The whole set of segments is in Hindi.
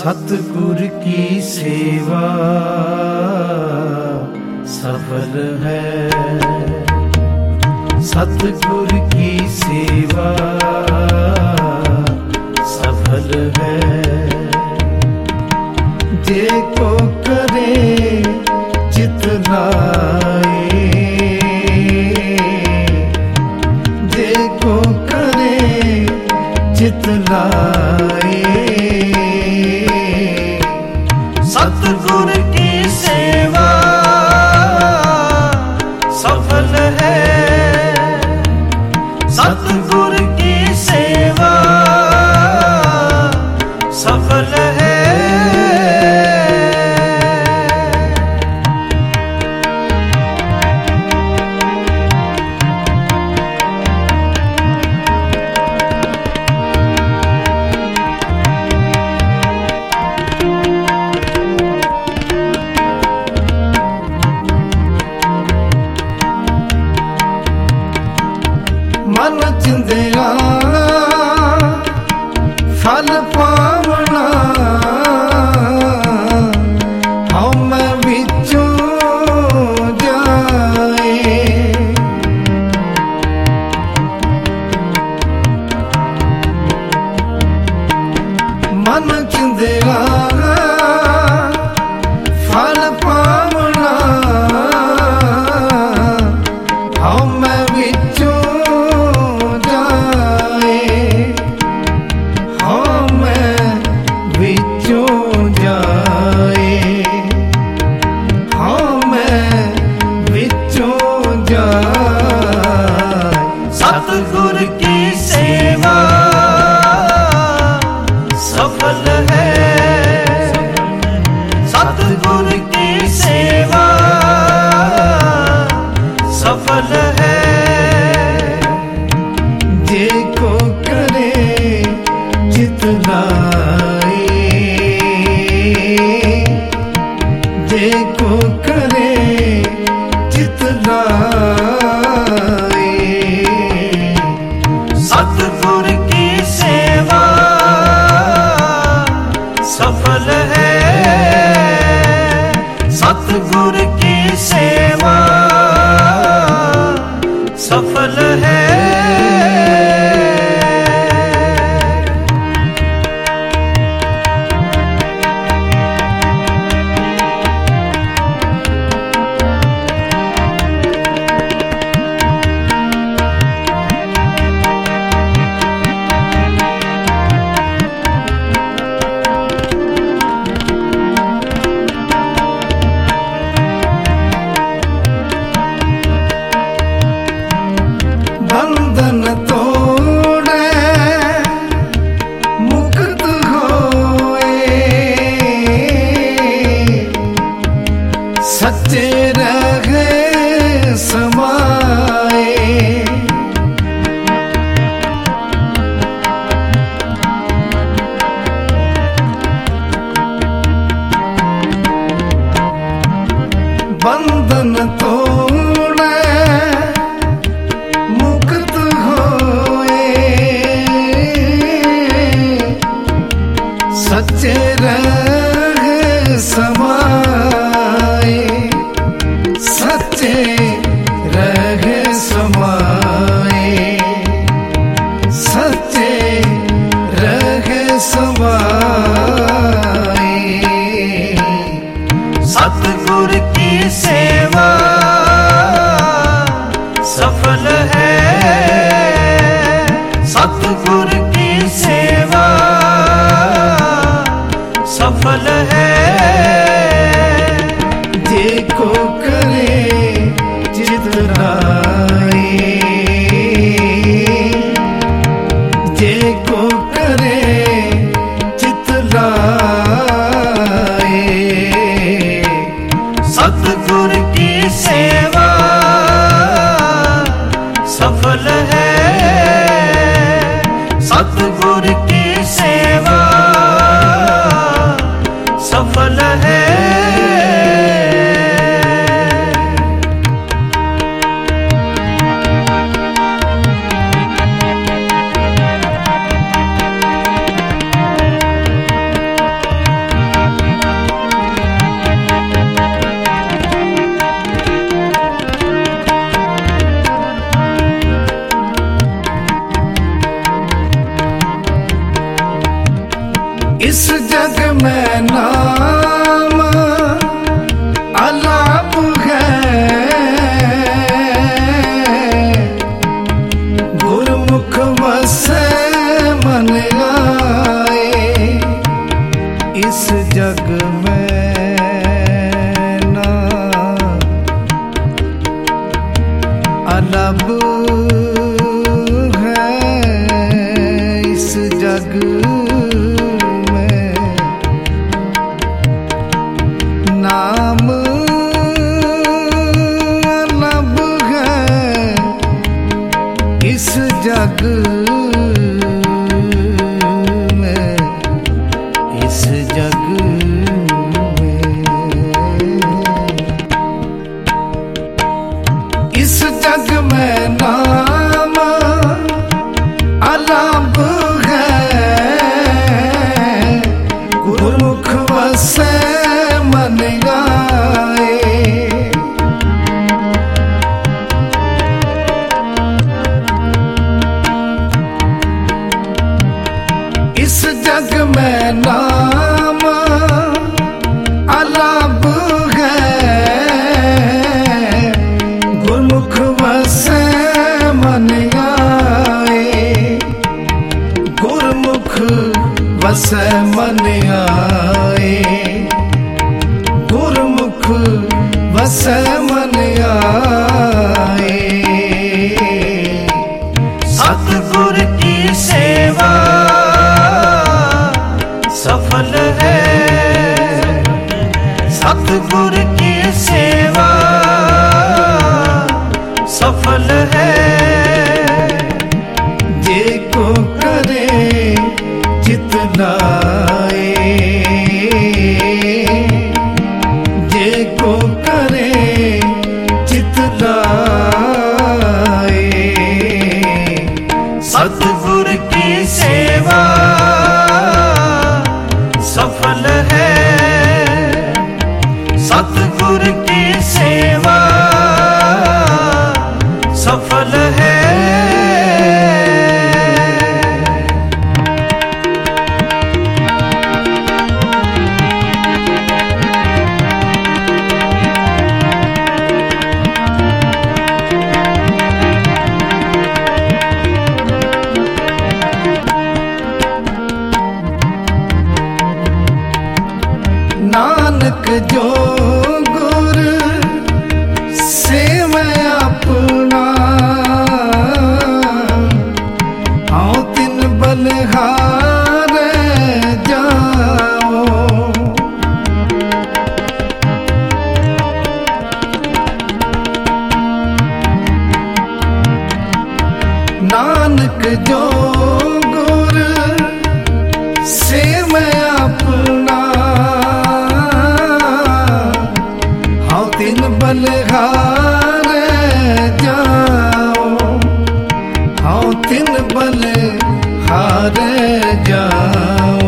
सतगुर की सेवा सफल है, सतगुर की सेवा सफल है। जे को करे चित लाए, जे को करे चित लाए। सतगुर की सेवा सफल है, सतगुर की सेवा सफल है। मन चिंदिया फल पावना, हम विचों जाए। मन चिंदिया फल पावना, हम विचों सतगुर की सेवा सफल है, सतगुर की सेवा सफल है। जे को करे चित लाए, जे को करे चित लाए। सतगुर की सेवा सफल है, सतगुर की सेवा सफल है। बंधन तोड़े मुक्त होए, सच्चे रहे समाए। बंधन तोड़े मुक्त होए, सच्चे रह समाए, सच्चे रह समाए, सच्चे रह समाए। सतगुर की सेवा सफल है, सतगुर की सेवा सफल है। जे को करे चित लाए, जे को करे चित लाए। सतगुर की जग में नाम अलाप है, गुरमुख वसे मन आए। इस जग में नाम अलाप है, इस जग नाम लब है, इस जग में, इस जग में, इस जग में नाम अलब है, गुरमुख वसे मन आए। इस जग में नाम अलाप है, गुरमुख वसे मन आए। गुरमुख वसे मन आए, गुरमुख वसे मन आए। सतगुर की सेवा सफल है, सतगुर की सेवा सफल है। जे को करे चित लाए, जे को करे चित लाए। सतगुर की सेवा सफल है, सतगुर की सेवा सफल है। नानक जो गुर सेव अपना, हाँ तिन बलिहार जाओ। नानक जो गुर सेव अपना, हाँ तिन बलिहार जाओ, हाँ तिन बलिहार जाओ,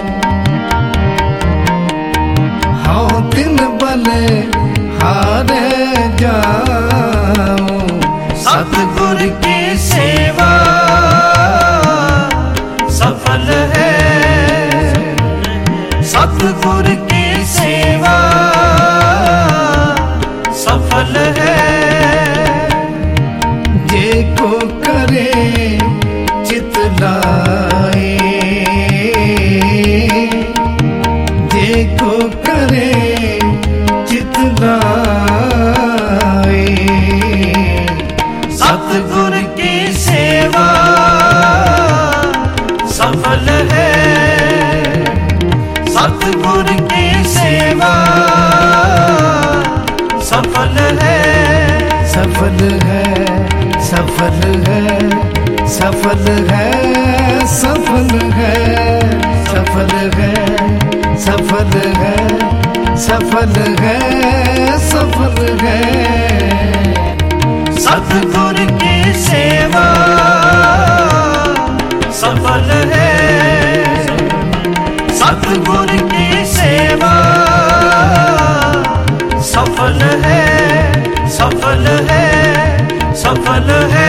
हाँ तिन बलिहार जाओ। सतगुर की सेवा सफल है, सतगुर की सेवा सफल है। जे को करे चित लाए, जे को करे चित लाए। सतगुर की सेवा सफल है, सतगुर की सेवा सफल है, सफल है, सफल है, सफल है, सफल है, सफल है, सफल है, सफल है, सफल है। सतगुर की सेवा सफल है, सतगुर की सेवा सफल है, सफल है, सफल है।